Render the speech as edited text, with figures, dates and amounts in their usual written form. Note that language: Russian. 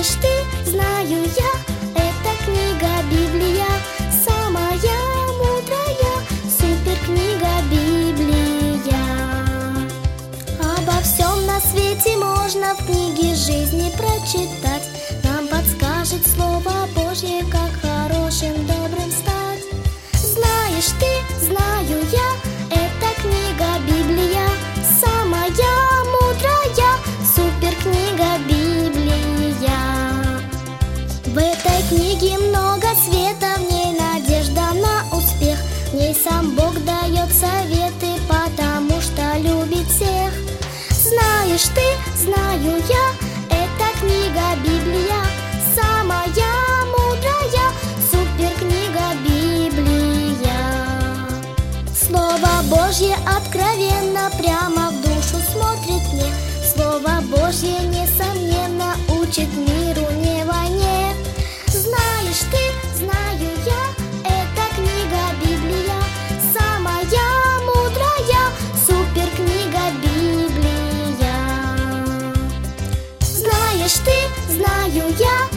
Знаешь ты, знаю я, эта книга Библия, самая мудрая суперкнига Библия. Обо всем на свете можно в книге жизни прочитать. Нам подскажет Слово Божье, как хорошим, добрым стать. Знаешь ты, знаю я, эта книга Библия, самая мудрая суперкнига Библия. В этой книге много света, в ней надежда на успех. В ней сам Бог дает советы, потому что любит всех. Знаешь ты, знаю я, эта книга Библия, самая мудрая суперкнига Библия. Слово Божье откровенно прямо в душу смотрит мне. Слово Божье несомненно учит миру, не войне. Знаешь ты, знаю я, эта книга Библия, самая мудрая суперкнига Библия. Знаешь ты, знаю я,